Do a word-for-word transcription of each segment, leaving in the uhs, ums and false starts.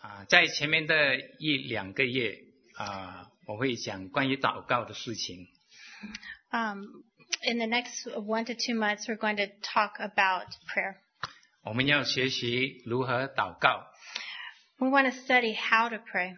啊，在前面的一两个月啊，我会讲关于祷告的事情。 Um, in the next one to two months, we're going to talk about prayer. 我们要学习如何祷告。 We want to study how to pray.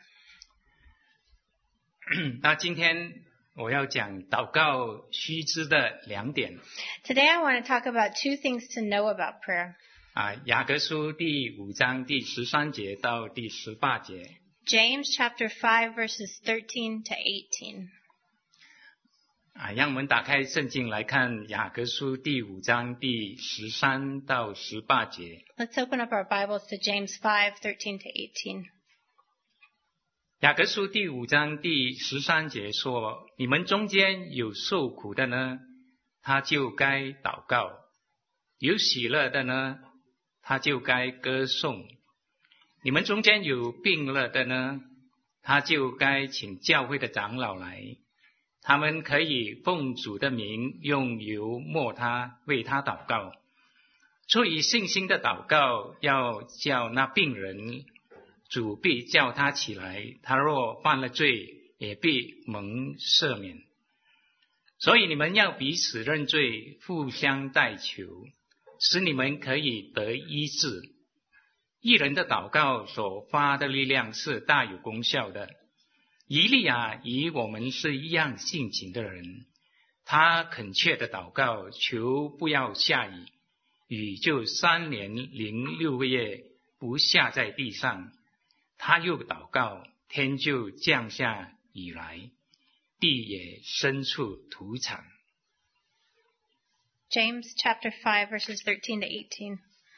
那今天我要讲祷告须知的两点。 Today, I want to talk about two things to know about prayer. 啊，雅各书第五章第十三节到第十八节。 James chapter five verses thirteen to eighteen. 啊，让我们打开圣经来看雅各书第五章第十三到十八节。 Let's open up our Bibles to James five thirteen to eighteen. 雅各书第五章第十三节说：你们中间有受苦的呢，他就该祷告；有喜乐的呢，他就该歌颂。你们中间有病了的呢，他就该请教会的长老来，他们可以奉主的名用油抹他，为他祷告。出于信心的祷告，要叫那病人，主必叫他起来，他若犯了罪，也必蒙赦免。所以你们要彼此认罪，互相代求，使你们可以得医治。义人的祷告所发的力量是大有功效的。以利亚与我们是一样性情的人，他恳切的祷告，求不要下雨，雨就三年零六个月不下在地上。他又祷告，天就降下雨来，地也生出土产。 James chapter five verses thirteen to eighteen.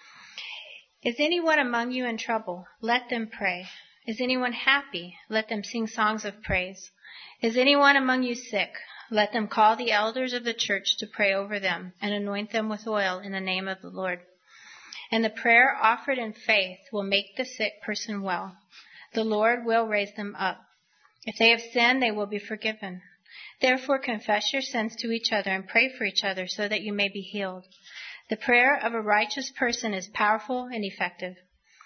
Is anyone among you in trouble? Let them pray. Is anyone happy? Let them sing songs of praise. Is anyone among you sick? Let them call the elders of the church to pray over them and anoint them with oil in the name of the Lord. And the prayer offered in faith will make the sick person well. The Lord will raise them up. If they have sinned, they will be forgiven. Therefore confess your sins to each other and pray for each other so that you may be healed. The prayer of a righteous person is powerful and effective.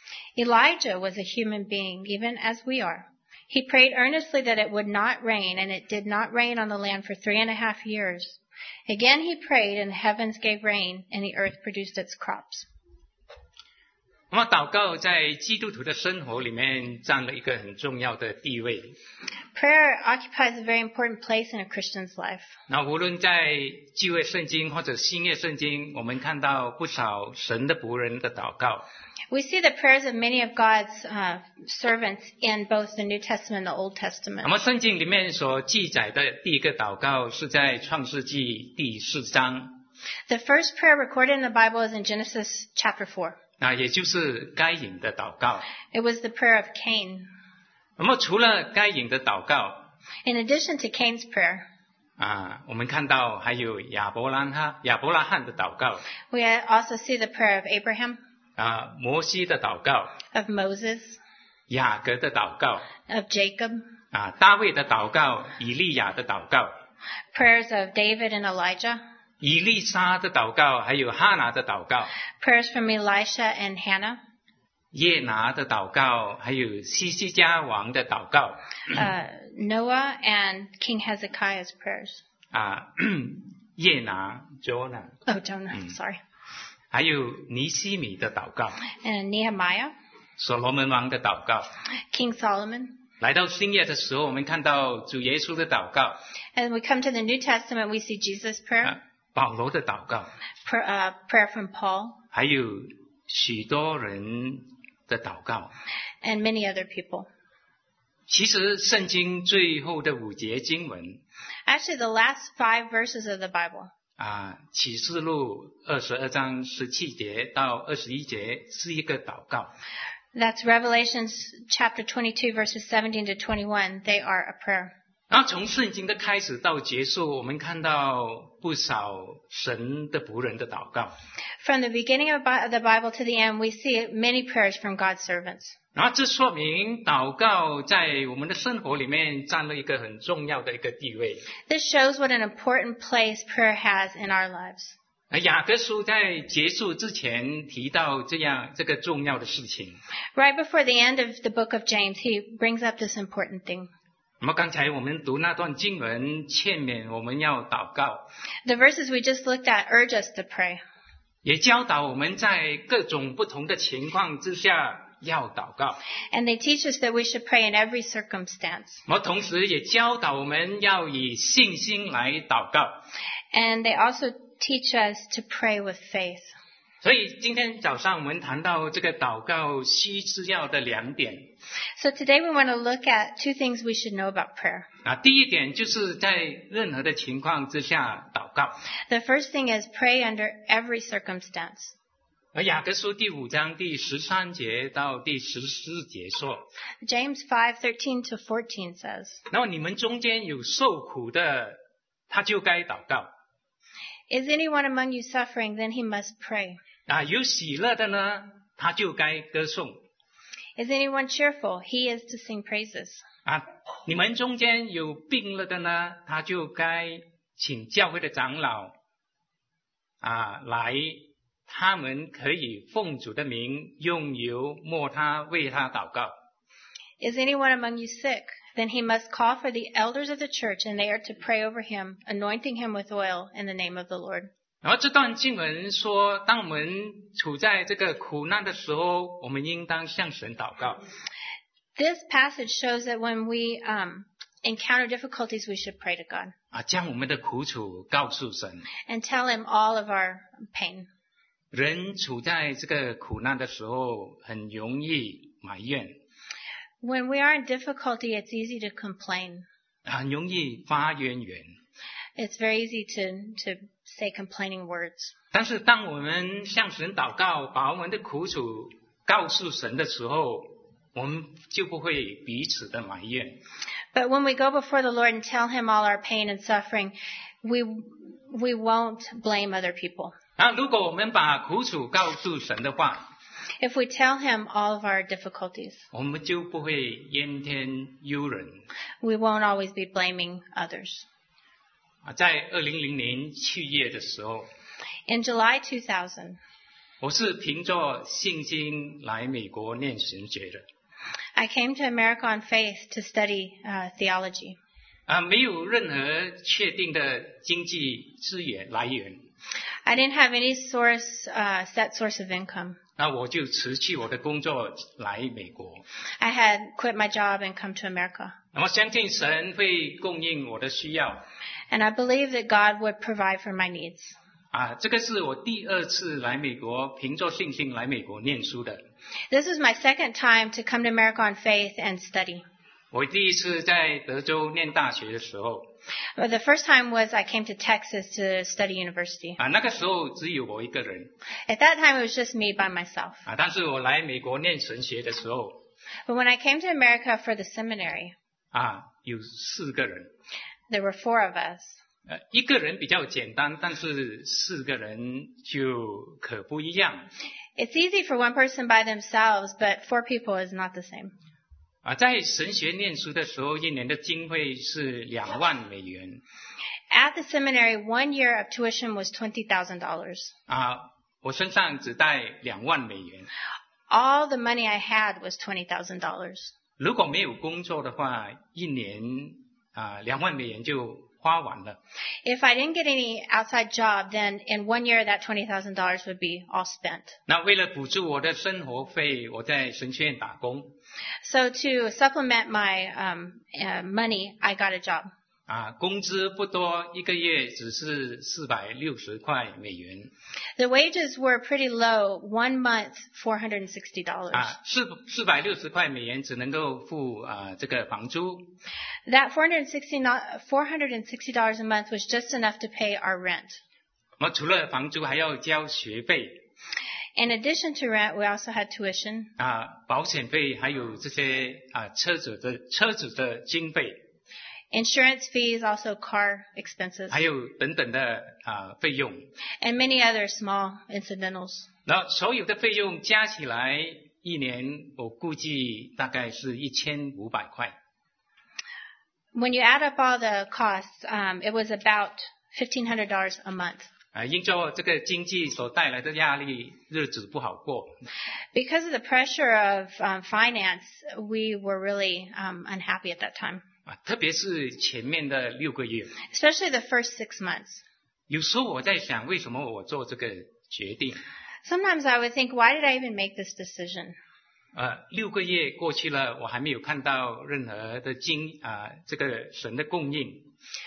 Elijah was a human being, even as we are. He prayed earnestly that it would not rain, and it did not rain on the land for three and a half years. Again he prayed, and the heavens gave rain, and the earth produced its crops. 那么祷告在基督徒的生活里面占了一个很重要的地位。 Prayer occupies a very important place in a Christian's life. 那无论在旧约圣经或者新约圣经，我们看到不少神的仆人的祷告。 We see the prayers of many of God's uh, servants in both the New Testament and the Old Testament. 那么圣经里面所记载的第一个祷告是在创世纪第四章。 The first prayer recorded in the Bible is in Genesis chapter four. 那也就是该隐的祷告。 It was the prayer of Cain. 那么除了该隐的祷告， In addition to Cain's prayer, 啊，我们看到还有亚伯拉罕亚伯拉罕的祷告， we also see the prayer of Abraham, 啊，摩西的祷告， of Moses, 雅各的祷告， of Jacob, 啊，大卫的祷告，以利亚的祷告， prayers of David and Elijah, 以利沙的祷告，还有哈拿的祷告， prayers from Elisha and Hannah, 耶拿的祷告，还有西西家王的祷告， uh, Noah and King Hezekiah's prayers. 啊，耶拿 Jonah， Oh, Jonah, sorry. 还有尼西米的祷告， And Nehemiah, 所罗门王的祷告。 King Solomon. 来到新约的时候，我们看到主耶稣的祷告， And we come to the New Testament, we see Jesus' prayer, 啊，保罗的祷告， pr- uh, prayer from Paul, 还有许多人的祷告。 and many other people. 其实圣经最后的五节经文 Actually, the last five verses of the Bible, 啊，启示录二十二章十七节到二十一节是一个祷告。 that's Revelations chapter twenty-two, verses seventeen to twenty-one, they are a prayer. 然后从圣经的开始到结束，我们看到不少神的仆人的祷告。 From the beginning of Bi- the Bible to the end, we see many prayers from God's servants. 然后这说明祷告在我们的生活里面占了一个很重要的一个地位。 This shows what an important place prayer has in our lives. 雅各书在结束之前提到这样这个重要的事情。 Right before the end of the book of James, he brings up this important thing. 那么刚才我们读那段经文，劝勉我们要祷告， The verses we just looked at urge us to pray. 也教导我们在各种不同的情况之下要祷告。 And they teach us that we should pray in every circumstance. 那么同时也教导我们要以信心来祷告。 And they also teach us to pray with faith. 所以今天早上我们谈到这个祷告需是要的两点。 So today we want to look at two things we should know about prayer. 啊，第一点就是在任何的情况之下祷告。 The first thing is pray under every circumstance. 而雅各书第五章第十三节到第十四节说， James five thirteen to fourteen says, 那么你们中间有受苦的，他就该祷告。 Is anyone among you suffering? Then he must pray. 啊，有喜乐的呢，他就该歌颂。 Is anyone cheerful? He is to sing praises. 啊，你们中间有病了的呢，他就该请教会的长老啊来，他们可以奉主的名用油抹他，为他祷告。 Is anyone among you sick? Then he must call for the elders of the church, and they are to pray over him, anointing him with oil in the name of the Lord. 然后这段经文说，当我们处在这个苦难的时候，我们应当向神祷告。 This passage shows that when we um, encounter difficulties, we should pray to God 啊，将我们的苦楚告诉神。 and tell him all of our pain. 人处在这个苦难的时候，很容易埋怨， When we are in difficulty, it's easy to complain. 很容易发怨言。 It's very easy to, to say complaining words. 但是当我们向神祷告，把我们的苦楚告诉神的时候，我们就不会彼此的埋怨。 But when we go before the Lord and tell him all our pain and suffering, we, we won't blame other people. 啊，如果我们把苦楚告诉神的话， If we tell him all of our difficulties, 我们就不会怨天尤人。 we won't always be blaming others. 啊，在二零零年七月的时候， In July two thousand, 我是凭着信心来美国念神学的。 I came to America on faith to study uh, theology. 啊，没有任何确定的经济资源来源， I didn't have any source, uh, set source of income. 那我就辞去我的工作来美国。 I had quit my job and come to America. 那么相信神会供应我的需要。 And I believe that God would provide for my needs. 啊，这个是我第二次来美国，凭着信心来美国念书的。 This is my second time to come to America on faith and study. 我第一次在德州念大学的时候， But the first time was I came to Texas to study university. 啊，那个时候只有我一个人。 At that time, it was just me by myself. 啊，但是我来美国念神学的时候， But when I came to America for the seminary, 啊，有四个人。 there were four of us. 呃，一个人比较简单，但是四个人就可不一样。 It's easy for one person by themselves, but four people is not the same. 啊，在神学念书的时候，一年的经费是两万美元。 At the seminary, one year of tuition was twenty thousand dollars. 啊，我身上只带两万美元。 All the money I had was twenty thousand dollars. 如果没有工作的话，一年啊两万美元就花完了。 If I didn't get any outside job, then in one year that twenty thousand dollars would be all spent. 那为了补助我的生活费，我在神学院打工。 So to supplement my um, uh, money, I got a job. 啊，工资不多，一个月只是四百六十块美元。 The wages were pretty low. One month, four hundred sixty dollars. 啊，四四百六十块美元只能够付啊这个房租。 That four hundred sixty four hundred sixty dollars a month was just enough to pay our rent. 我除了房租还要交学费。 In addition to rent, we also had tuition. 啊，保险费还有这些啊车子的车子的经费， Insurance fees, also car expenses, 还有等等的啊费用。 and many other small incidentals. 然后所有的费用加起来，一年我估计大概是一千五百块。 When you add up all the costs, um, it was about fifteen hundred dollars a month. 啊，因着这个经济所带来的压力，日子不好过。 Because of the pressure of um, finance, we were really um, unhappy at that time. 啊，特别是前面的六个月， Especially the first six months. 有时候我在想，为什么我做这个决定？ Sometimes I would think, why did I even make this decision? 呃，六个月过去了，我还没有看到任何的经啊、这个神的供应。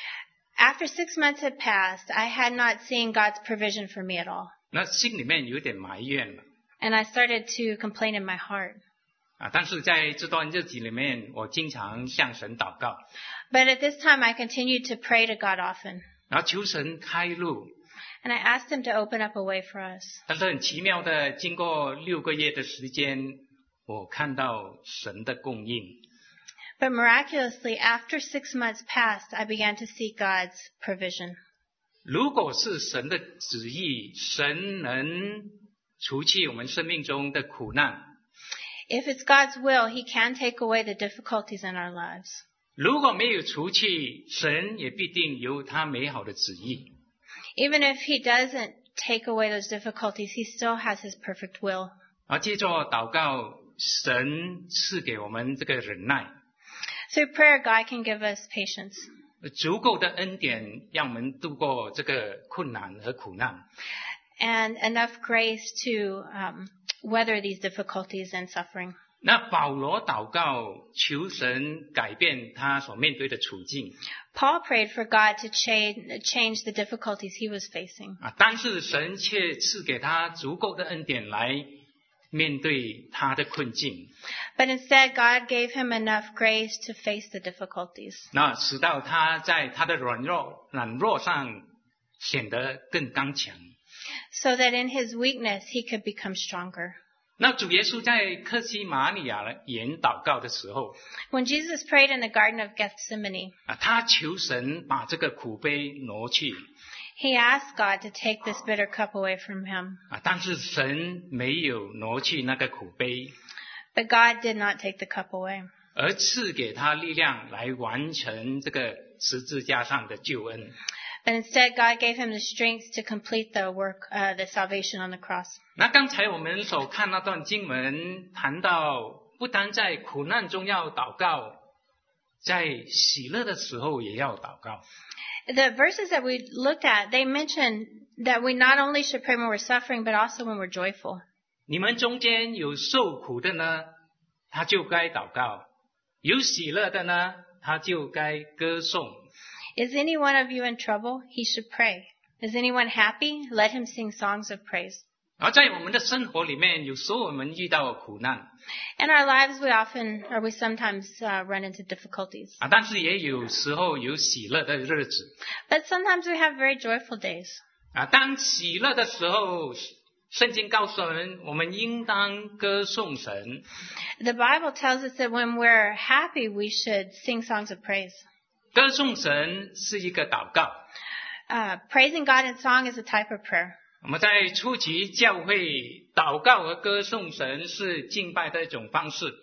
After six months had passed, I had not seen God's provision for me at all. 那心里面有点埋怨了 And I started to complain in my heart. 啊，但是在这段日子里面，我经常向神祷告， But at this time, I continued to pray to God often. 然后求神开路。 And I asked Him to open up a way for us. 但是很奇妙的，经过六个月的时间，我看到神的供应。 But miraculously, after six months passed, I began to see God's provision. 如果是神的旨意，神能除去我们生命中的苦难。 If it's God's will, He can take away the difficulties in our lives. 如果没有除去，神也必定有他美好的旨意。 Even if He doesn't take away those difficulties, He still has His perfect will. 而借着祷告，神赐给我们这个忍耐， Through prayer, God can give us patience 足够的恩典，让我们度过这个困难和苦难。 and enough grace to um, weather these difficulties and suffering. 那保罗祷告，求神改变他所面对的处境 Paul prayed for God to change, change the difficulties he was facing. 啊，但是神却赐给他足够的恩典来面对他的困境， But instead, God gave him enough grace to face the difficulties, 那使到他在他的软弱软弱上显得更刚强。 so that in his weakness he could become stronger. 那主耶稣在克西马尼亚园祷告的时候 When Jesus prayed in the Garden of Gethsemane, 啊，他求神把这个苦杯挪去 he asked God to take this bitter cup away from him. 啊，但是神没有挪去那个苦杯， But God did not take the cup away. 而赐给他力量来完成这个十字架上的救恩。 But instead, God gave him the strength to complete the work, uh, the salvation on the cross. 那刚才我们所看那段经文谈到，不单在苦难中要祷告，在喜乐的时候也要祷告。 The verses that we looked at, they mention that we not only should pray when we're suffering, but also when we're joyful. 你们中间有受苦的呢，他就该祷告；有喜乐的呢，他就该歌颂。 Is any one of you in trouble? He should pray. Is anyone happy? Let him sing songs of praise. 而在我们的生活里面，有时候我们遇到苦难 In our lives, we often, or we sometimes uh, run into difficulties. 啊，但是也有时候有喜乐的日子 But sometimes we have very joyful days. 啊。当喜乐的时候，圣经告诉我们，我们应当歌颂神。 The Bible tells us that when we're happy, we should sing songs of praise. 歌颂神是一个祷告。 Uh, praising God in song is a type of prayer. 我们在初期教会祷告和歌颂神是敬拜的一种方式。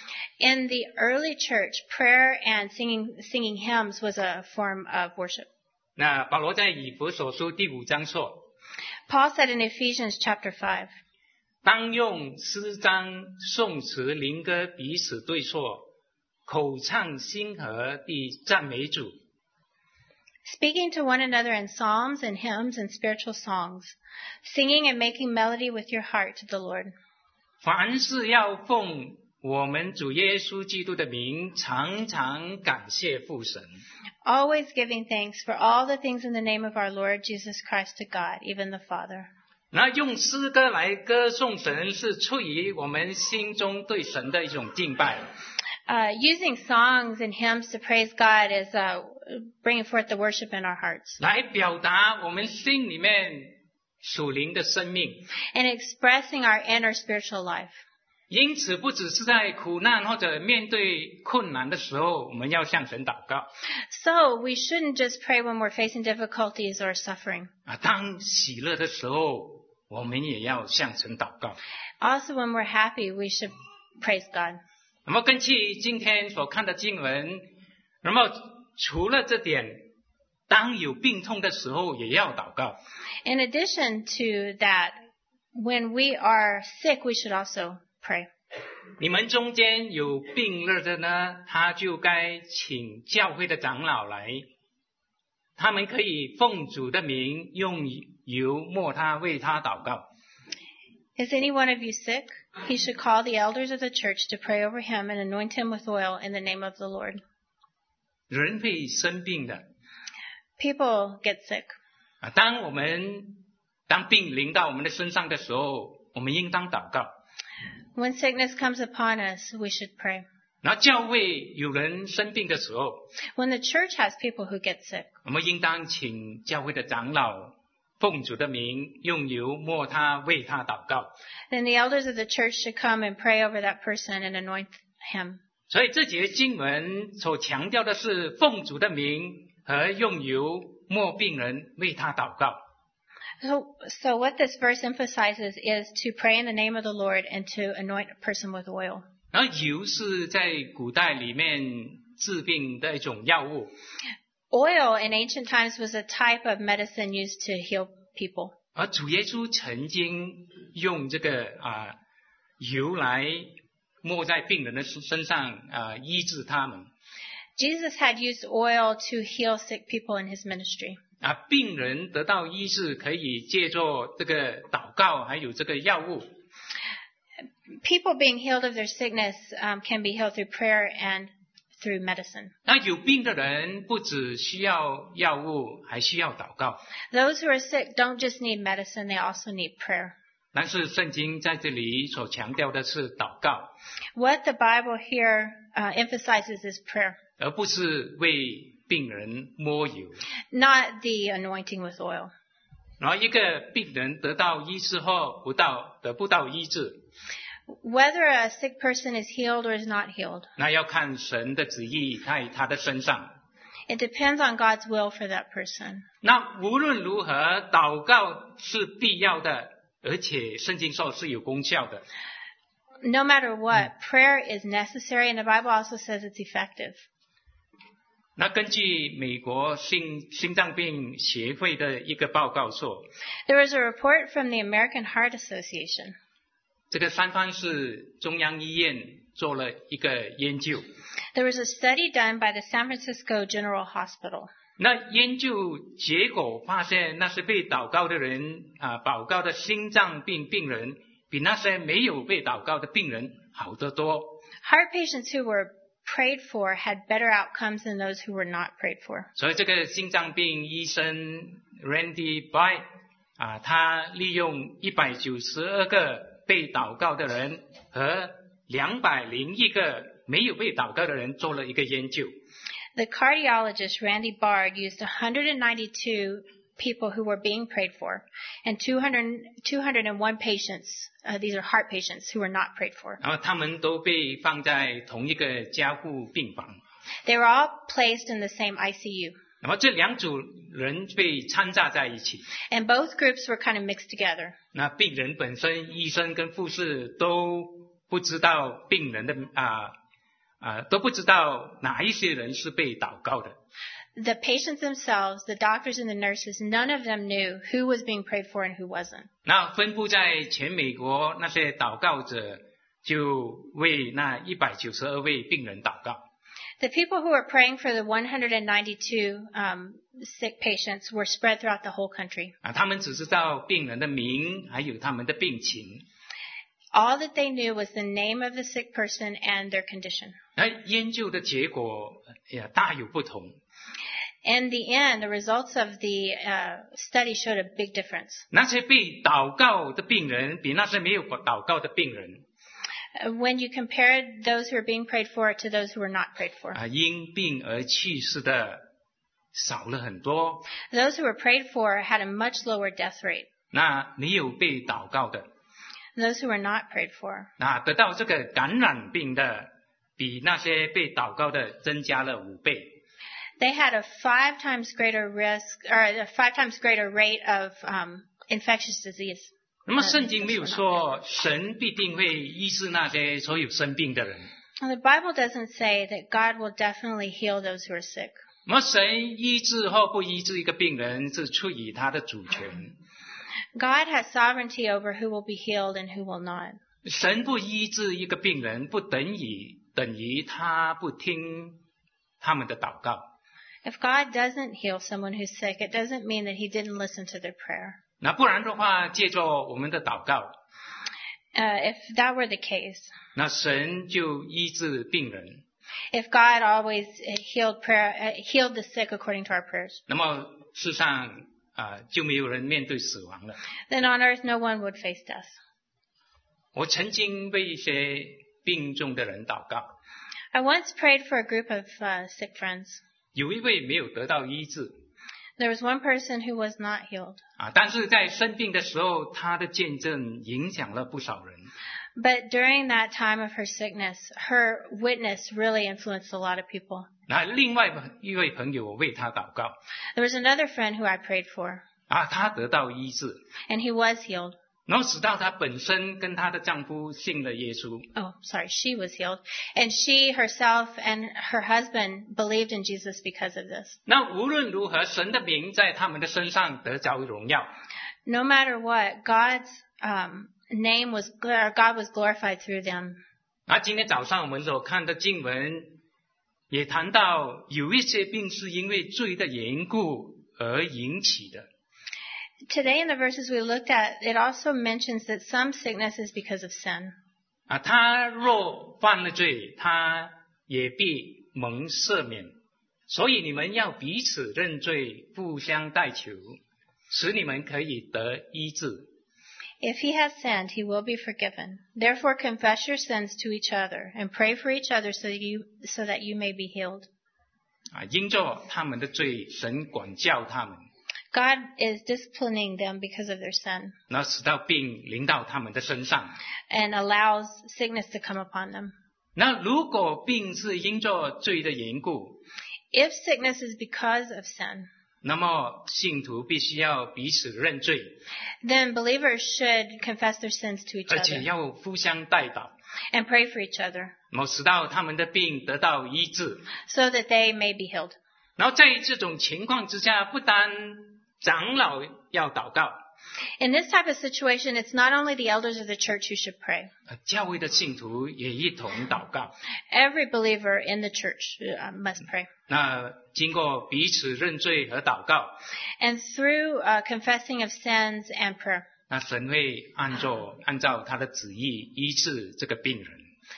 In the early church, prayer and singing, singing hymns was a form of worship. 那保罗在以弗所书第五章说， Paul said in Ephesians chapter five, 当用诗章、颂词、灵歌彼此对说，口唱心和地赞美主。 speaking to one another in psalms and hymns and spiritual songs, singing and making melody with your heart to the Lord. 凡事要奉我们主耶稣基督的名，常常感谢父神。 Always giving thanks for all the things in the name of our Lord Jesus Christ to God, even the Father. 那用诗歌来歌颂神，是出于我们心中对神的一种敬拜。 Uh, using songs and hymns to praise God is uh, bringing forth the worship in our hearts 来表达我们心里面属灵的生命。 and expressing our inner spiritual life. 因此，不只是在苦难或者面对困难的时候，我们要向神祷告 So we shouldn't just pray when we're facing difficulties or suffering. 啊。当喜乐的时候，我们也要向神祷告。 Also, when we're happy, we should praise God. 那么，根据今天所看的经文，那么除了这点， 当有病痛的时候也要祷告。 In addition to that, when we are sick, we should also pray. 你们中间有病热的呢，他就该请教会的长老来，他们可以奉主的名用油抹他，为他祷告。 Is any one of you sick? He should call the elders of the church to pray over him and anoint him with oil in the name of the Lord. 人会生病的 People get sick. 啊，当我们当病临到我们的身上的时候，我们应当祷告。 When sickness comes upon us, we should pray. 然后教会有人生病的时候， When the church has people who get sick, 我们应当请教会的长老奉主的名用油抹他，为他祷告。 then the elders of the church should come and pray over that person and anoint him. 所以这节经文所强调的是奉主的名和用油抹病人，为他祷告。 So, so what this verse emphasizes is to pray in the name of the Lord and to anoint a person with oil. 然后油是在古代里面治病的一种药物， Oil in ancient times was a type of medicine used to heal people. 而主耶稣曾经用这个啊油来抹在病人的身上啊，医治他们。 Jesus had used oil to heal sick people in his ministry. 啊，病人得到医治可以借助这个祷告，还有这个药物。 People being healed of their sickness um, can be healed through prayer and through medicine. 那有病的人不只需要药物，还需要祷告。 Those who are sick don't just need medicine, they also need prayer. 但是圣经在这里所强调的是祷告， What the Bible here uh, emphasizes is prayer, 而不是为病人抹油。 not the anointing with oil. 然后一个病人得到医治后，不到得不到医治， Whether a sick person is healed or is not healed, 那要看神的旨意在他的身上。 it depends on God's will for that person. 那无论如何，祷告是必要的，而且圣经说是有功效的。 No matter what, prayer is necessary, and the Bible also says it's effective. 那根据美国心心脏病协会的一个报告说， There was a report from the American Heart Association. 这个三藩市中央医院做了一个研究。 There was a study done by the San Francisco General Hospital. 那研究结果发现，那些被祷告的人啊，祷告的心脏病病人，比那些没有被祷告的病人好得多。 Heart patients who were prayed for had better outcomes than those who were not prayed for. 所以这个心脏病医生 Randy By 啊，他利用一百九十二个被祷告的人和两百零一个没有被祷告的人做了一个研究。 The cardiologist Randy Bard used one hundred ninety-two people who were being prayed for and two hundred, two hundred one patients, uh, these are heart patients, who were not prayed for. 然后他们都被放在同一个加护病房。 They were all placed in the same I C U. 那么这两组人被掺杂在一起。 And both groups were kind of mixed together. 那病人本身，医生跟护士都不知道病人的啊啊都不知道哪一些人是被祷告的。 The patients themselves, the doctors and the nurses, none of them knew who was being prayed for and who wasn't. 那分布在全美国那些祷告者就为那一百九十二位病人祷告。 The people who were praying for the one hundred ninety-two um, sick patients were spread throughout the whole country. 啊，他们只知道病人的名，还有他们的病情。 All that they knew was the name of the sick person and their condition. 那研究的结果也大有不同。 In the end, the results of the uh, study showed a big difference. 那些被祷告的病人比那些没有祷告的病人 Uh, When you compared those who were being prayed for to those who were not prayed for, 啊，因病而去世的少了很多。 those who were prayed for had a much lower death rate. 那没有被祷告的， Those who were not prayed for, 那得到这个感染病的，比那些被祷告的增加了五倍。 they had a five times greater risk, or a five times greater rate of um, infectious disease. 那么圣经没有说神必定会医治那些所有生病的人， Well, the Bible doesn't say that God will definitely heal those who are sick. 那么神医治或不医治一个病人是出于他的主权。 God has sovereignty over who will be healed and who will not. 神不医治一个病人，不等于等于他不听他们的祷告。 If God doesn't heal someone who's sick, it doesn't mean that he didn't listen to their prayer. 那不然的话，借着我们的祷告， Uh, if that were the case, 那神就医治病人。 if God always healed prayer, uh, healed the sick according to our prayers, 那么世上啊、呃、就没有人面对死亡了。 then on earth no one would face death. 我曾经为一些病重的人祷告， I once prayed for a group of uh, sick friends. 有一位没有得到医治 There was one person who was not healed. 啊，但是在生病的时候，他的见证影响了不少人。 But during that time of her sickness, her witness really influenced a lot of people. 那另外一位朋友，我为他祷告 There was another friend who I prayed for, 啊，他得到医治， and he was healed. 然后使到她本身跟她的丈夫信了耶稣。 Oh, sorry, she was healed. And she herself and her husband believed in Jesus because of this. 那无论如何，神的名在他们的身上得着荣耀。 No matter what, God's um, name was, or God was glorified through them. 那今天早上我们所看的经文也谈到，有一些病是因为罪的缘故而引起的。 Today in the verses we looked at, it also mentions that some sickness is because of sin. 啊，他若犯了罪，他也必蒙赦免。所以你们要彼此认罪，互相代求，使你们可以得医治。 If he has sinned, he will be forgiven. Therefore confess your sins to each other and pray for each other so that you, so that you may be healed. 啊，因着他们的罪，神管教他们， God is disciplining them because of their sin 那使到病临到他们的身上。 and allows sickness to come upon them. 那如果病是因着罪的缘故， If sickness is because of sin, 那么信徒必须要彼此认罪， then believers should confess their sins to each 而且 other 要互相代祷， and pray for each other 然后使到他们的病得到医治。 so that they may be healed. 然后在这种情况之下，不单长老要祷告， In this type of situation, it's not only the elders of the church who should pray. 教会的信徒也一同祷告。 Every believer in the church uh, must pray. 那经过彼此认罪和祷告， And through uh, confessing of sins and prayer, 那神会按照按照他的旨意医治这个病人。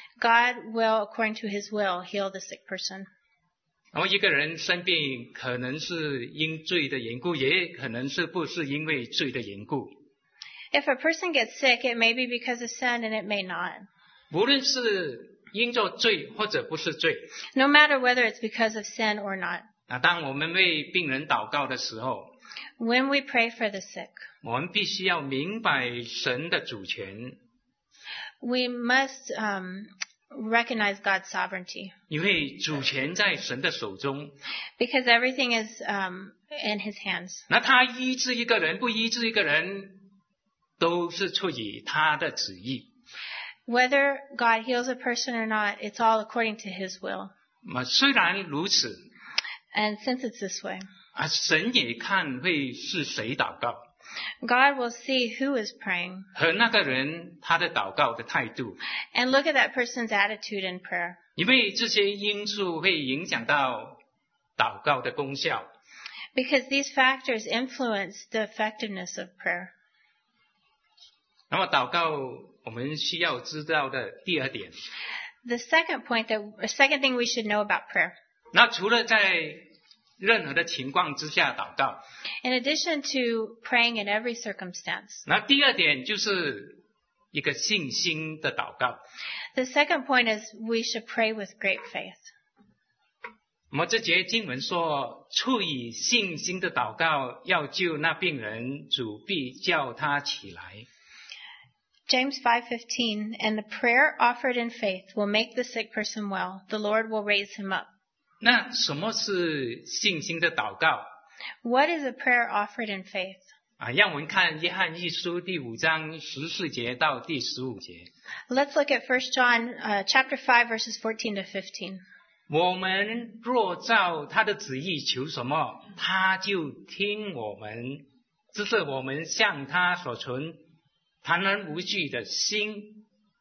God will, according to his will, heal the sick person. 然后一个人生病，可能是因罪的缘故，也可能是不是因为罪的缘故。 If a person gets sick, it may be because of sin and it may not. 无论是因着罪或者不是罪， No matter whether it's because of sin or not. 那当我们为病人祷告的时候， When we pray for the sick, 我们必须要明白神的主权， we must um, recognize God's sovereignty 因为主权在神的手中。 because everything is um, in his hands. 那他医治一个人，不医治一个人，都是出于他的旨意。 Whether God heals a person or not, it's all according to his will. 那虽然如此， And since it's this way, 啊，神也看会是谁祷告， God will see who is praying 和那个人他的祷告的态度， and look at that person's attitude in prayer. 因为这些因素会影响到祷告的功效。 Because these factors influence the effectiveness of prayer. 那么祷告我们需要知道的第二点， The second point that, the second thing we should know about prayer, 那除了在任何的情况之下祷告， in addition to praying in every circumstance, 那第二点就是一个信心的祷告。 the second point is we should pray with great faith. 那么这节经文说，出于信心的祷告，要救那病人，主必叫他起来。 James five fifteen, and the prayer offered in faith will make the sick person well. The Lord will raise him up. 那什么是信心的祷告 What is a prayer offered in faith? 啊？让我们看约翰一书第五章十四节到第十五节。 Let's look at First John uh, chapter five verses fourteen to fifteen. 我们若照他的旨意求什么，他就听我们。这是我们向他所存坦然无惧的心。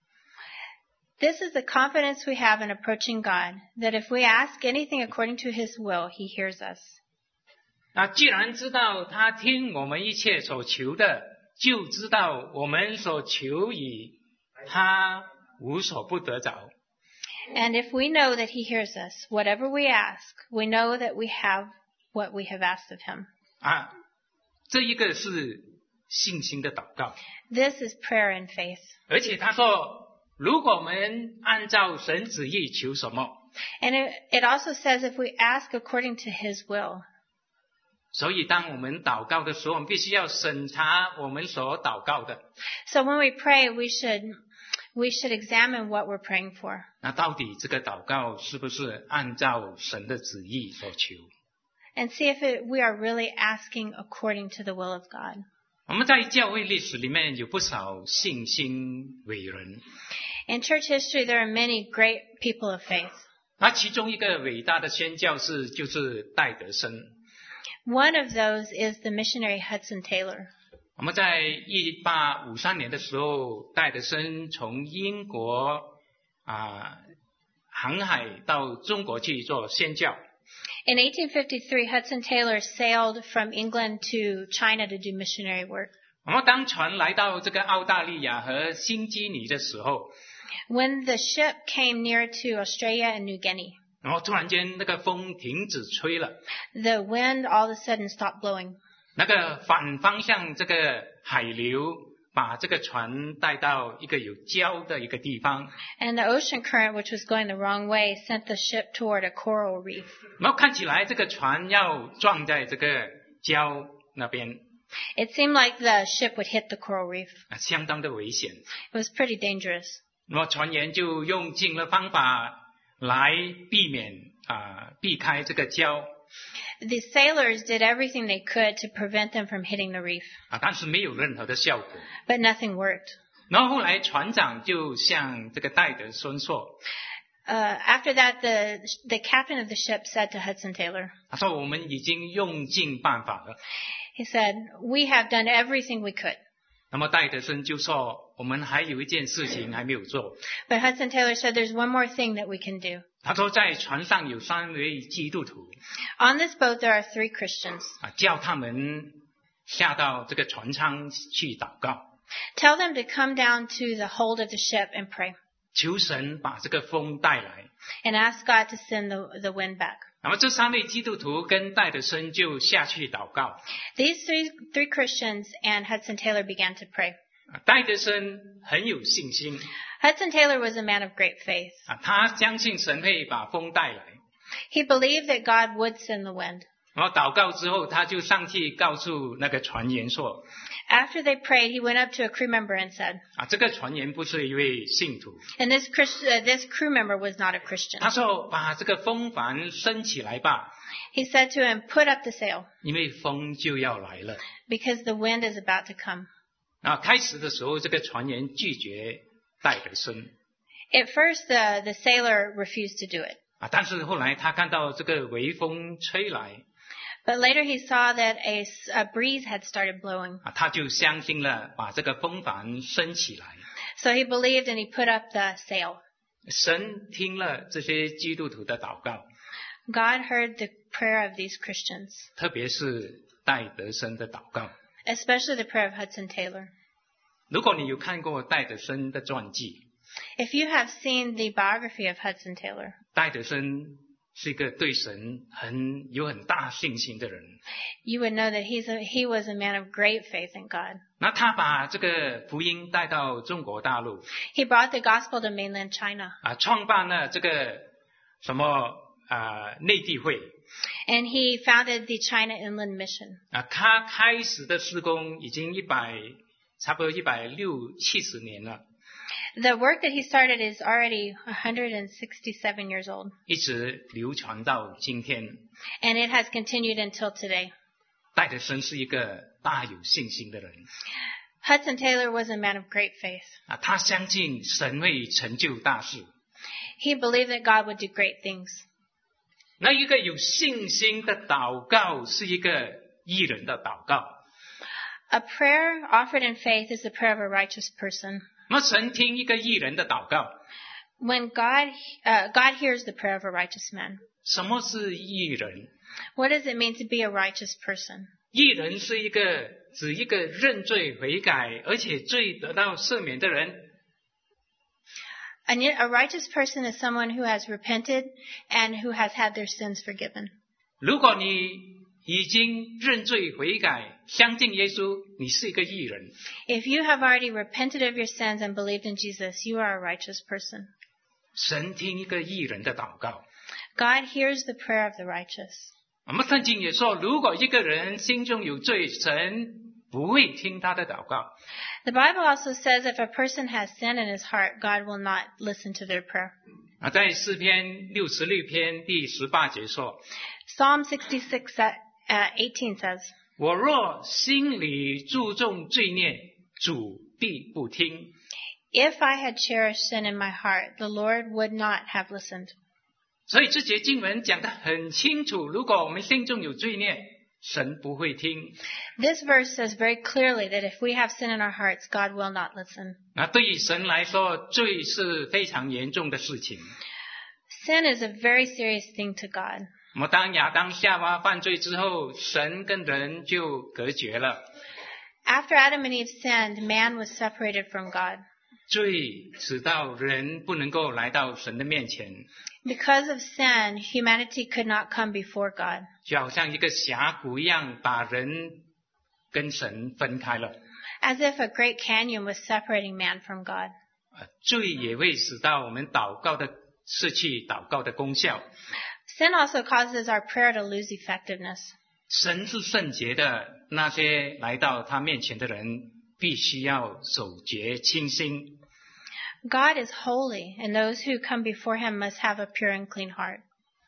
This is the confidence we have in approaching God, that if we ask anything according to His will, He hears us. 那既然知道他听我们一切所求的，就知道我们所求与他无所不得着。 And if we know that He hears us, whatever we ask, we know that we have what we have asked of Him. 啊，这一个是信心的祷告。 This is prayer and faith. 而且他说，如果我们按照神旨意求什么， And it, it also says if we ask according to His will. 所以当我们祷告的时候，我们必须要审查我们所祷告的。 So when we pray, we should we should examine what we're praying for. 那到底这个祷告是不是按照神的旨意所求？ And see if it, we are really asking according to the will of God. 我们在教会历史里面有不少信心伟人， In church history, there are many great people of faith. 那其中一个伟大的宣教士就是戴德生。 One of those is the missionary Hudson Taylor. 我们在一八五三年的时候，戴德生从英国啊航海到中国去做宣教。 In eighteen fifty-three, Hudson Taylor sailed from England to China to do missionary work. 我们当船来到这个澳大利亚和新几内的时候， When the ship came near to Australia and New Guinea, 然后突然间那个风停止吹了， the wind all of a sudden stopped blowing. 那个反方向这个海流把这个船带到一个有礁的一个地方， And the ocean current, which was going the wrong way, sent the ship toward a coral reef. 然后看起来这个船要撞在这个礁那边， It seemed like the ship would hit the coral reef. 啊，相当的危险。 It was pretty dangerous. 那么船员就用尽了方法来避免啊避开这个礁 The sailors did everything they could to prevent them from hitting the reef, 啊，但是没有任何的效果。 but nothing worked. 然后后来船长就向这个戴德生说， Uh, after that, the the captain of the ship said to Hudson Taylor, 他说我们已经用尽办法了。 he said, "We have done everything we could." 那么戴德生就说，我们还有一件事情还没有做。 But Hudson Taylor said, "There's one more thing that we can do." 他说在船上有三位基督徒 On this boat, there are three Christians. 啊，叫他们下到这个船舱去祷告， Tell them to come down to the hold of the ship and pray, 求神把这个风带来。 and ask God to send the, the wind back. 那么这三位基督徒跟戴德生就下去祷告。 These three, three Christians and Hudson Taylor began to pray. 啊戴德生很有信心 Hudson Taylor was a man of great faith. 啊，他相信神会把风带来。 He believed that God would send the wind. 然后祷告之后，他就上去告诉那个船员说 After they prayed, he went up to a crew member and said, 啊，这个船员不是一位信徒， and this Christ, uh, this crew member was not a Christian. 他说把这个风帆升起来吧， He said to him, put up the sail, 因为风就要来了。 because the wind is about to come. 啊，开始的时候，这个船员拒绝戴德生 At first, the, the sailor refused to do it. 啊，但是后来他看到这个微风吹来 But later he saw that a, s- a breeze had started blowing. 啊，他就相信了，把这个风帆升起来。 So he believed and he put up the sail. 神听了这些基督徒的祷告， God heard the prayer of these Christians, 特别是戴德生的祷告。 especially the prayer of Hudson Taylor. 如果你有看过戴德生的传记， If you have seen the biography of Hudson Taylor, 戴德生是一个对神很有很大信心的人。 you would know that he's a, he was a man of great faith in God. 那他把这个福音带到中国大陆 He brought the gospel to mainland China, 啊，创办了这个什么啊内地会 and he founded the China Inland Mission. 啊，他开始的施工已经一百差不多一百六七十年了， The work that he started is already one hundred sixty-seven years old, 一直流传到今天。 and it has continued until today. 戴德生是一个大有信心的人 Hudson Taylor was a man of great faith. 啊，他相信神会成就大事 He believed that God would do great things. 那一个有信心的祷告是一个义人的祷告。 A prayer offered in faith is the prayer of a righteous person. 那神听一个义人的祷告。 When God, uh, God hears the prayer of a righteous man. 什么是义人？ What does it mean to be a righteous person? 义人是一个指一个认罪悔改，而且罪得到赦免的人。 And yet a righteous person is someone who has repented and who has had their sins forgiven. 如果你已经认罪悔改，相信耶稣，你是一个义人。 If you have already repented of your sins and believed in Jesus, you are a righteous person. 神听一个义人的祷告。 God hears the prayer of the righteous. 我们圣经也说，如果一个人心中有罪，神不会听他的祷告。 The Bible also says if a person has sin in his heart, God will not listen to their prayer. 啊，在诗篇六十六篇第十八节说， Psalm sixty-six, uh, eighteen says, 我若心里注重罪孽，主必不听。 If I had cherished sin in my heart, the Lord would not have listened. 所以这节经文讲得很清楚，如果我们心中有罪孽，神不会听。 This verse says very clearly that if we have sin in our hearts, God will not listen. 那对于神来说，罪是非常严重的事情。 Sin is a very serious thing to God. 那么当亚当夏娃犯罪之后，神跟人就隔绝了。 After Adam and Eve sinned, man was separated from God. 罪使到人不能够来到神的面前， Because of sin, humanity could not come before God. 就好像一个峡谷一样，把人跟神分开了。 As if a great canyon was separating man from God. 啊，罪也会使到我们祷告的失去祷告的功效。 Sin also causes our prayer to lose effectiveness. 神是圣洁的，那些来到他面前的人必须要守节清心。 God is holy, and those who come before him must have a pure and clean heart.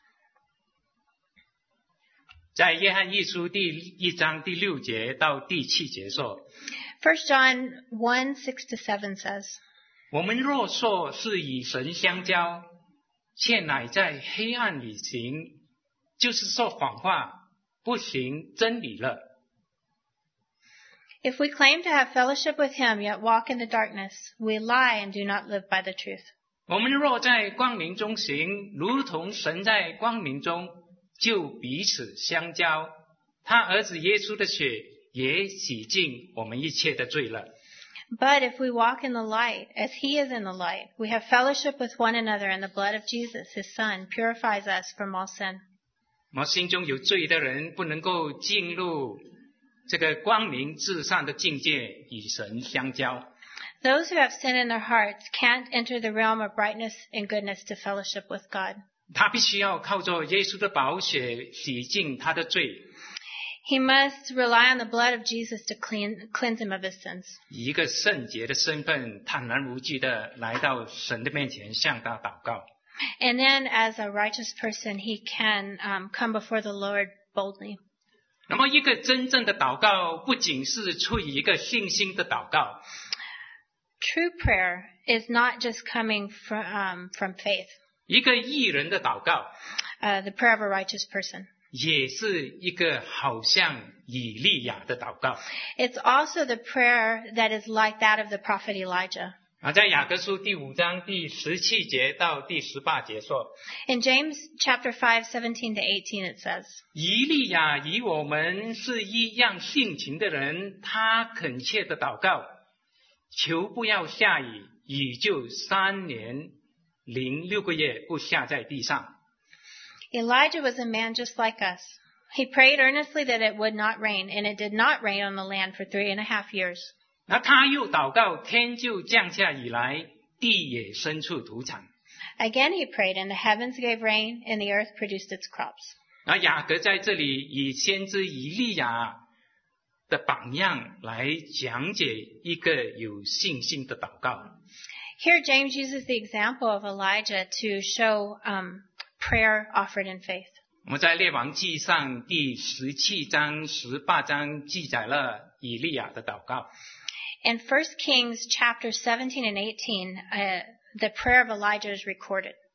在约翰一书第一章第六节到第七节说， First John one, six to seven says, 我们若说是与神相交，却乃在黑暗里行，就是说谎话，不行真理了。 If we claim to have fellowship with him, yet walk in the darkness, we lie and do not live by the truth. 我们若在光明中行，如同神在光明中，就彼此相交。他儿子耶稣的血也洗净我们一切的罪了。 But if we walk in the light, as he is in the light, we have fellowship with one another, and the blood of Jesus, his son, purifies us from all sin. 我心中有罪的人不能够进入这个光明至上的境界，与神相交。 Those who have sin in their hearts can't enter the realm of brightness and goodness to fellowship with God. 他必须要靠着耶稣的宝血洗净他的罪， He must rely on the blood of Jesus to clean, cleanse him of his sins. 以一个圣洁的身份，坦然无惧的来到神的面前，向他祷告。 And then as a righteous person, he can um, come before the Lord boldly. 那么，一个真正的祷告，不仅是出于一个信心的祷告， True prayer is not just coming from, um, from faith, 一个义人的祷告， uh, the prayer of a righteous person. 也是一个好像以利亚的祷告。 It's also the prayer that is like that of the prophet Elijah. 啊，在雅各书第五章第十七节到第十八节说， In James chapter five, seventeen to eighteen, it says, 以利亚与我们是一样性情的人，他恳切的祷告，求不要下雨，雨就三年零六个月不下在地上。 Elijah was a man just like us. He prayed earnestly that it would not rain, and it did not rain on the land for three and a half years. 那他又祷告，天就降下雨来，地也生出土产。 Again he prayed, and the heavens gave rain, and the earth produced its crops. 那雅各在这里以先知以利亚的榜样来讲解一个有信心的祷告。 Here James uses the example of Elijah to show um, prayer offered in faith. 我们在列王记上第十七章、十八章记载了以利亚的祷告。 In First Kings chapter seventeen and eighteen, uh, the prayer of Elijah is recorded.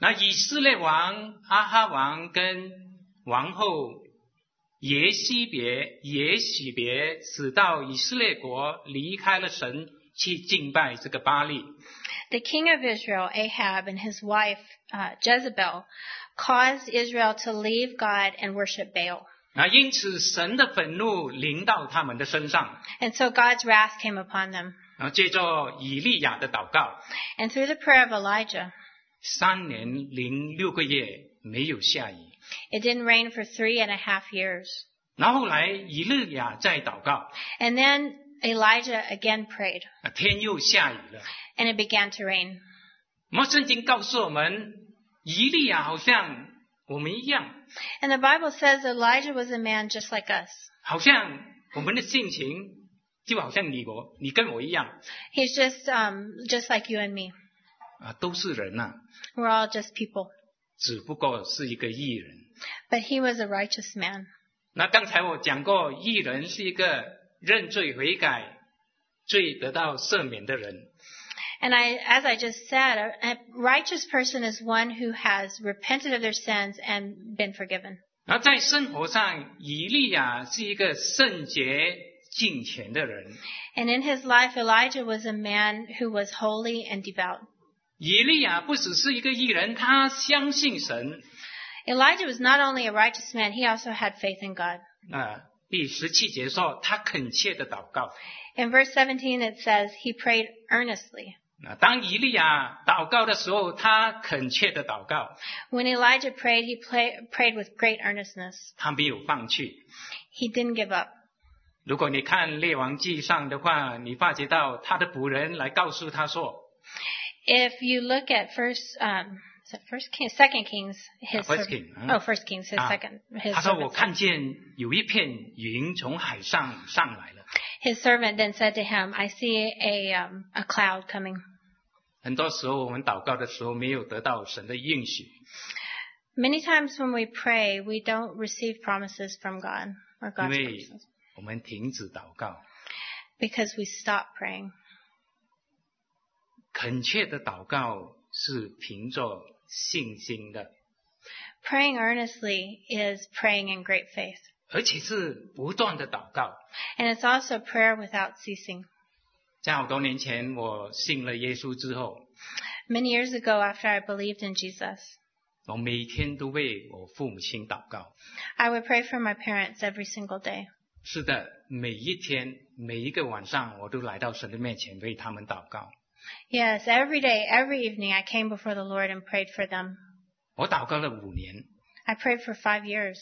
那以色列王阿哈王跟王后耶西别耶喜别使到以色列国离开了神，去敬拜这个巴力。 The king of Israel, Ahab, and his wife uh, Jezebel caused Israel to leave God and worship Baal. 啊，因此神的愤怒临到他们的身上。 And so God's wrath came upon them. 然后借着以利亚的祷告， And through the prayer of Elijah, 三年零六个月没有下雨。 it didn't rain for three and a half years. 然后后来以利亚再祷告， And then Elijah again prayed, 啊，天又下雨了。 and it began to rain. 我们圣经告诉我们，以利亚好像我们一样， And the Bible says Elijah was a man just like us. 好像我们的性情就好像你我你跟我一样 He's just um, just like you and me. 啊，都是人呐、啊， We're all just people. 只不过是一个义人。 But he was a righteous man. 那刚才我讲过，义人是一个认罪悔改、罪得到赦免的人。 And I, as I just said, a, a righteous person is one who has repented of their sins and been forgiven. 然后在生活上，以利亚是一个圣洁敬虔的人。 And in his life, Elijah was a man who was holy and devout. 以利亚不只是一个义人，他相信神。 Elijah was not only a righteous man, he also had faith in God. 啊，第十七节说，他恳切的祷告。 In verse seventeen, it says he prayed earnestly. 啊，当以利亚祷告的时候，他恳切的祷告， When Elijah prayed, he play, prayed with great earnestness. 他没有放弃。 He didn't give up. 如果你看列王记上的话，你发觉到他的仆人来告诉他说 If you look at first, um, is it first Kings, second Kings, his First servant- King, huh? oh, first Kings, his 啊 second, his 他说我 servant. 看见有一片云从海上上来了。 His servant then said to him, I see a, um, a cloud coming. 很多时候我们祷告的时候没有得到神的应许， Many times when we pray, we don't receive promises from God or 因 God's 为 promises 我们停止祷告。 because we stop praying. 恳切的祷告是凭着信心的， Praying earnestly is praying in great faith. 而且是不断的祷告。 And it's also prayer without ceasing. 在好多年前，我信了耶稣之后， Many years ago, after I believed in Jesus, 我每天都为我父母亲祷告。 I would pray for my parents every single day. 是的，每一天每一个晚上，我都来到神的面前为他们祷告。 Yes, every day, every evening, I came before the Lord and prayed for them. 我祷告了五年。 I prayed for five years.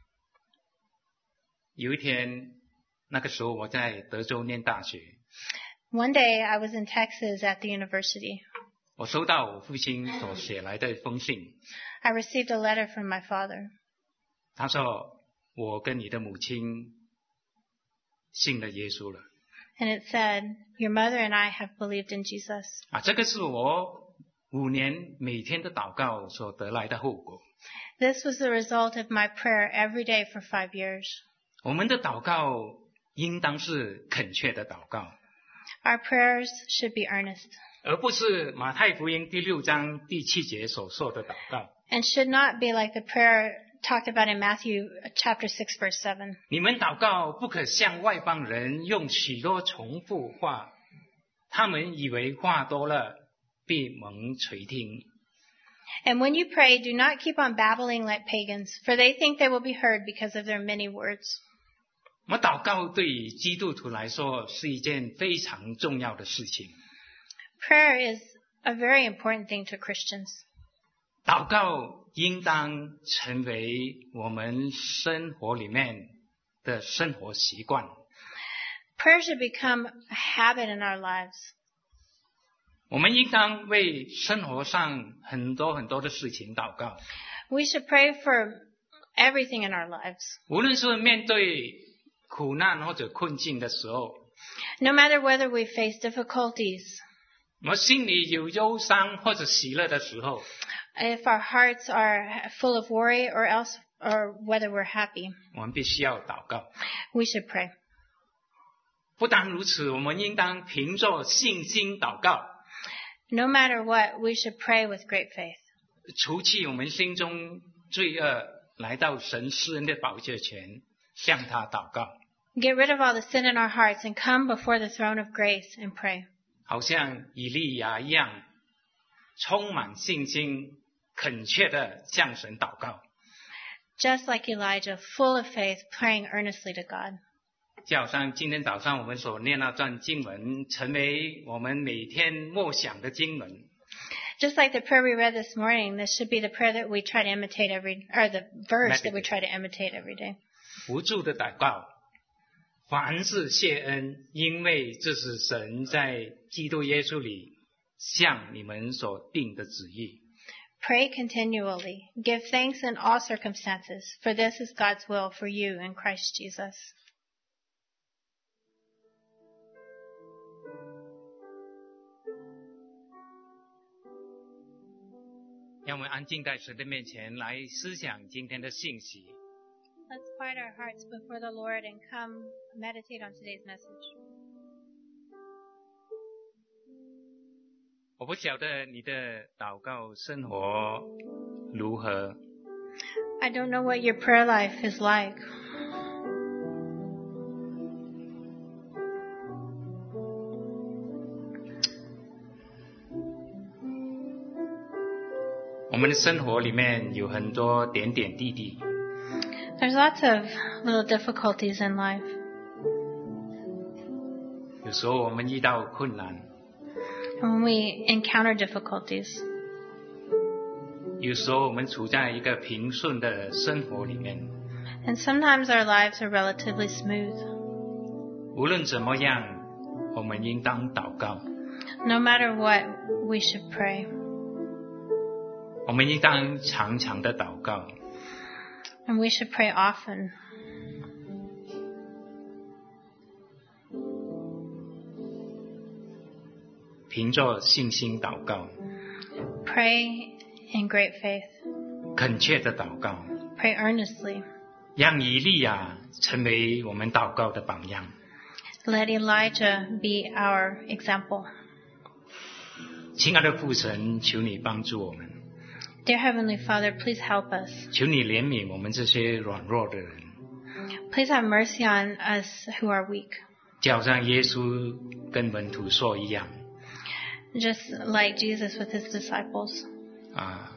有一天，那个时候我在德州念大学， One day, I was in Texas at the university. 我收到我父亲所写来的一封信， I received a letter from my father. 他说：“我跟你的母亲信了耶稣了。” And it said, your mother and I have believed in Jesus. 啊，这个是我五年每天的祷告所得来的后果。 This was the result of my prayer every day for five years. 我们的祷告应当是恳切的祷告， Our prayers should be earnest 而不是马太福音第六章第七节所说的祷告。 and should not be like the prayer talked about in Matthew chapter six, verse seven. 你们祷告不可像外邦人用许多重复话，他们以为话多了必蒙垂听。 And when you pray, do not keep on babbling like pagans, for they think they will be heard because of their many words. 我们祷告对于基督徒来说是一件非常重要的事情。 Prayer is a very important thing to Christians. 祷告应当成为我们生活里面的生活习惯。 Prayer should become a habit in our lives. 我们应当为生活上很多很多的事情祷告， We should pray for everything in our lives. 无论是面对苦难或者困境的时候， No matter whether we face difficulties, 我们心里有忧伤或者喜乐的时候， if our hearts are full of worry or else, or whether we're happy, 我们必须要祷告。 we should pray. 不但如此，我们应当凭着信心祷告。 No matter what, we should pray with great faith. 除去我们心中罪恶，来到神施恩的宝座前，向他祷告。 Get rid of all the sin in our hearts and come before the throne of grace and pray. 好像以利亚一样，充满信心，恳切的向神祷告。 Just like Elijah, full of faith, praying earnestly to God. 就好像今天早上我们所念那段经文，成为我们每天默想的经文。 Just like the prayer we read this morning, this should be the prayer that we try to imitate every, or the verse that we try to imitate every day. 不住的祷告，凡事谢恩，因为这是神在基督耶稣里向你们所定的旨意。 Pray continually. Give thanks in all circumstances, for this is God's will for you in Christ Jesus. 让我们安静在神的面前来思想今天的信息。 Let's quiet our hearts before the Lord and come meditate on today's message. 我不晓得你的祷告生活如何。 I don't know what your prayer life is like. 我们的生活里面有很多点点滴滴。 There's lots of little difficulties in life. 有时候我们遇到困难， And when we encounter difficulties, 有时候我们处在一个平顺的生活里面。 and sometimes our lives are relatively smooth. 无论怎么样，我们应当祷告。 No matter what, we should pray. 我们应当常常的祷告。 And we should pray often. 凭着信心祷告， Pray in great faith. 恳切的祷告， Pray earnestly. 让以利亚成为我们祷告的榜样。 Let Elijah be our example. 亲爱的父神，求你帮助我们， Dear Heavenly Father, please help us. 求你怜悯我们这些软弱的人， Please have mercy on us who are weak. 就好像耶稣跟门徒说一样 Just like Jesus with his disciples. 啊，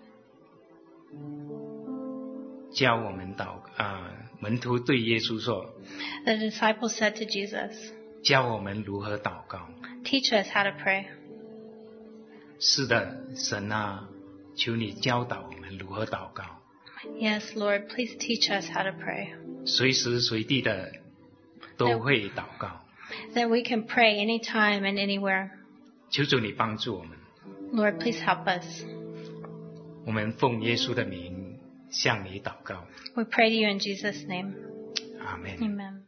教我们祷啊，门徒对耶稣说， The disciples said to Jesus, 教我们如何祷告。 Teach us how to pray. 是的，神啊，求你教导我们如何祷告， Yes, Lord, please teach us how to pray. 随时随地的都会祷告。 That we can pray anytime and anywhere. 求主你帮助我们， Lord, please help us. 我们奉耶稣的名向你祷告， We pray to you in Jesus' name. 阿门。 Amen.